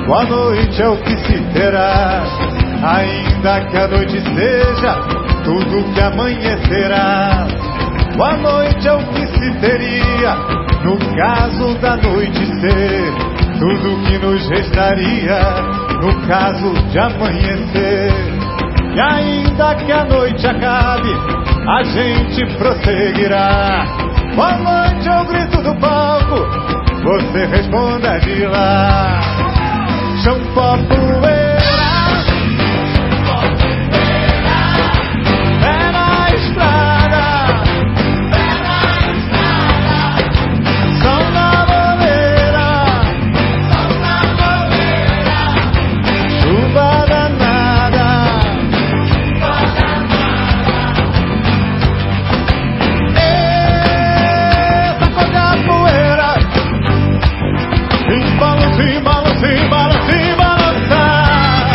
boa noite é o que se terá, ainda que a noite seja tudo que amanhecerá. Boa noite é o que se teria, no caso da noite ser tudo que nos restaria, no caso de amanhecer. E ainda que a noite acabe, a gente prosseguirá. Boa noite é o grito do palco, você responda de lá. Chão, pó, poeira, pé na estrada, som na boleira, chuva danada, sacode a poeira, embala, se balançar.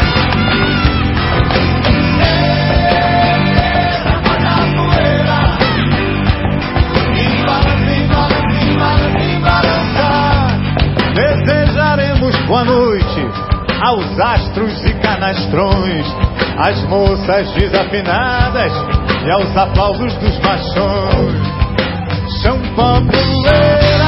Desejaremos boa noite aos astros e canastrões, às moças desafinadas e aos aplausos dos machões. Chão, pó, poeira,